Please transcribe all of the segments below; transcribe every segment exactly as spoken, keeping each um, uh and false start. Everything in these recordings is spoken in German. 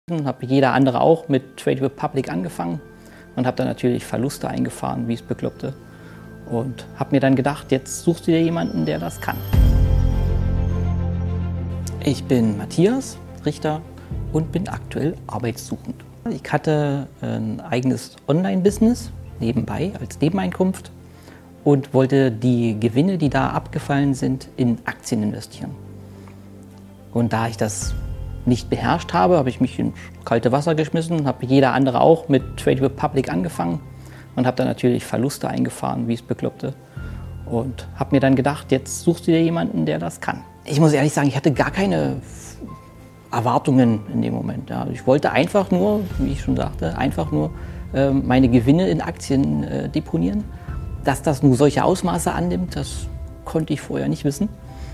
Habe wie jeder andere auch mit Trade Republic angefangen und habe dann natürlich Verluste eingefahren, wie es Bekloppte. Und habe mir dann gedacht, jetzt suchst du dir jemanden, der das kann. Ich bin Matthias Richter und bin aktuell arbeitssuchend. Ich hatte ein eigenes Online-Business nebenbei als Nebeneinkunft und wollte die Gewinne, die da abgefallen sind, in Aktien investieren. Und da ich das nicht beherrscht habe, habe ich mich ins kalte Wasser geschmissen, habe wie jeder andere auch mit Trade Republic angefangen und habe dann natürlich Verluste eingefahren, wie es Bekloppte. Und habe mir dann gedacht, jetzt suchst du dir jemanden, der das kann. Ich muss ehrlich sagen, ich hatte gar keine Erwartungen in dem Moment. Ja. Ich wollte einfach nur, wie ich schon sagte, einfach nur äh, meine Gewinne in Aktien äh, deponieren. Dass das nur solche Ausmaße annimmt, das konnte ich vorher nicht wissen.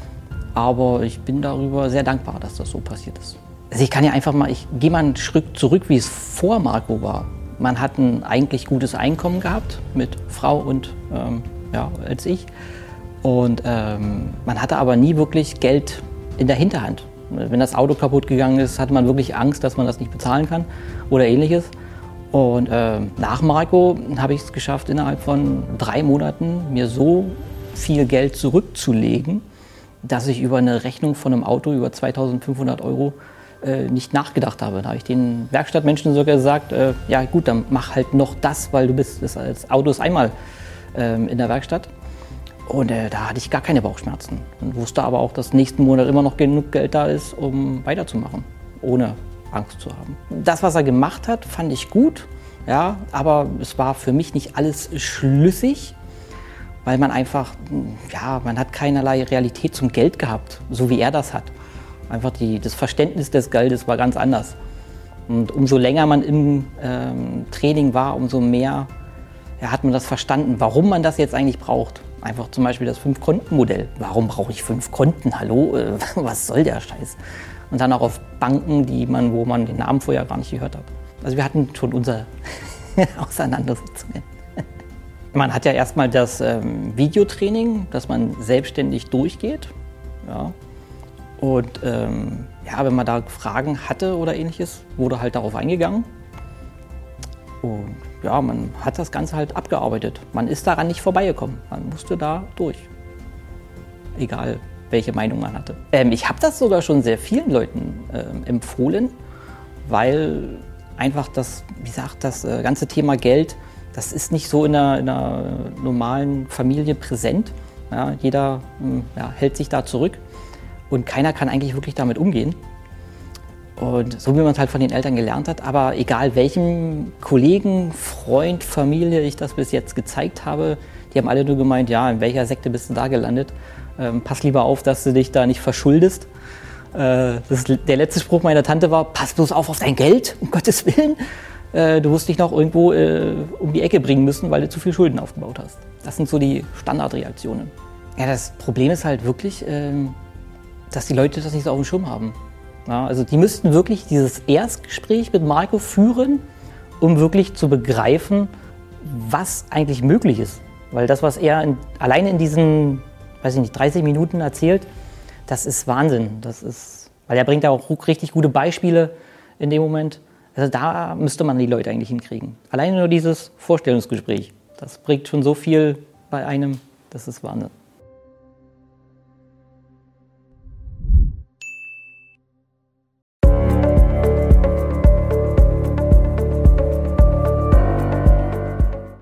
Aber ich bin darüber sehr dankbar, dass das so passiert ist. Also ich kann ja einfach mal, ich gehe mal einen Schritt zurück, wie es vor Marco war. Man hat ein eigentlich gutes Einkommen gehabt mit Frau und ähm, ja, als ich. Und ähm, man hatte aber nie wirklich Geld in der Hinterhand. Wenn das Auto kaputt gegangen ist, hatte man wirklich Angst, dass man das nicht bezahlen kann oder ähnliches. Und äh, nach Marco habe ich es geschafft, innerhalb von drei Monaten mir so viel Geld zurückzulegen, dass ich über eine Rechnung von einem Auto über zweitausendfünfhundert Euro äh, nicht nachgedacht habe. Da habe ich den Werkstattmenschen sogar gesagt, äh, ja gut, dann mach halt noch das, weil du bist das als Auto ist einmal äh, in der Werkstatt. Und äh, da hatte ich gar keine Bauchschmerzen und wusste aber auch, dass nächsten Monat immer noch genug Geld da ist, um weiterzumachen, ohne Angst zu haben. Das, was er gemacht hat, fand ich gut, ja, aber es war für mich nicht alles schlüssig, weil man einfach, ja, man hat keinerlei Realität zum Geld gehabt, so wie er das hat. Einfach die, das Verständnis des Geldes war ganz anders. Und umso länger man im ähm, Training war, umso mehr ja, hat man das verstanden, warum man das jetzt eigentlich braucht. Einfach zum Beispiel das Fünf-Konten-Modell. Warum brauche ich fünf Konten? Hallo, äh, was soll der Scheiß? Und dann auch auf Banken, die man, wo man den Namen vorher gar nicht gehört hat. Also wir hatten schon unsere Auseinandersetzungen. Man hat ja erstmal das ähm, Videotraining, dass man selbstständig durchgeht. Ja. Und ähm, ja, wenn man da Fragen hatte oder ähnliches, wurde halt darauf eingegangen. Und ja, man hat das Ganze halt abgearbeitet. Man ist daran nicht vorbeigekommen. Man musste da durch. Egal, welche Meinung man hatte. Ähm, ich habe das sogar schon sehr vielen Leuten ähm, empfohlen, weil einfach das, wie gesagt, das äh, ganze Thema Geld, das ist nicht so in einer, in einer normalen Familie präsent. Ja, jeder ja, hält sich da zurück und keiner kann eigentlich wirklich damit umgehen. Und so wie man es halt von den Eltern gelernt hat, aber egal welchem Kollegen, Freund, Familie ich das bis jetzt gezeigt habe, die haben alle nur gemeint, ja, in welcher Sekte bist du da gelandet? Ähm, pass lieber auf, dass du dich da nicht verschuldest. Äh, das, der letzte Spruch meiner Tante war, pass bloß auf auf dein Geld, um Gottes Willen. Du wirst dich noch irgendwo äh, um die Ecke bringen müssen, weil du zu viel Schulden aufgebaut hast. Das sind so die Standardreaktionen. Ja, das Problem ist halt wirklich, äh, dass die Leute das nicht so auf dem Schirm haben. Ja, also die müssten wirklich dieses Erstgespräch mit Marco führen, um wirklich zu begreifen, was eigentlich möglich ist. Weil das, was er in, alleine in diesen, weiß ich nicht, dreißig Minuten erzählt, das ist Wahnsinn. Das ist, weil er bringt ja auch richtig gute Beispiele in dem Moment. Also da müsste man die Leute eigentlich hinkriegen. Alleine nur dieses Vorstellungsgespräch, das bringt schon so viel bei einem, das ist Wahnsinn.